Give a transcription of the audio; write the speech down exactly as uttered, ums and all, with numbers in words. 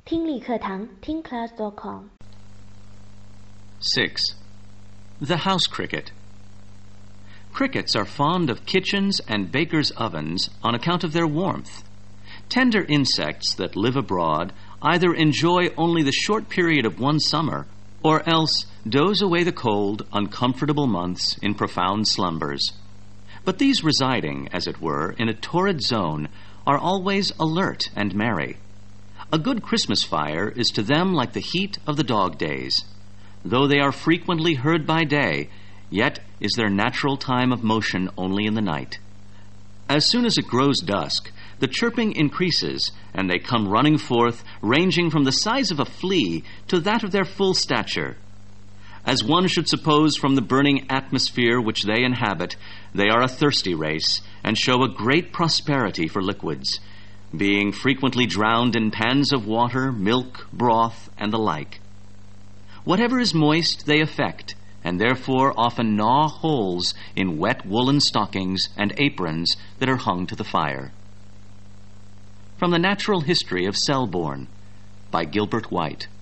听力课堂听 class dot com。 six. The house cricket. Crickets are fond of kitchens and bakers' ovens on account of their warmth. Tender insects that live abroad either enjoy only the short period of one summer or else doze away the cold, uncomfortable months in profound slumbers. But these residing, as it were, in a torrid zone are always alert and merry. A good Christmas fire is to them like the heat of the dog days. Though they are frequently heard by day, yet is their natural time of motion only in the night. As soon as it grows dusk, the chirping increases, and they come running forth, ranging from the size of a flea to that of their full stature. As one should suppose from the burning atmosphere which they inhabit, they are a thirsty race, and show a great prosperity for liquids, being frequently drowned in pans of water, milk, broth, and the like. Whatever is moist they affect, and therefore often gnaw holes in wet woolen stockings and aprons that are hung to the fire. From the Natural History of Selborne, by Gilbert White.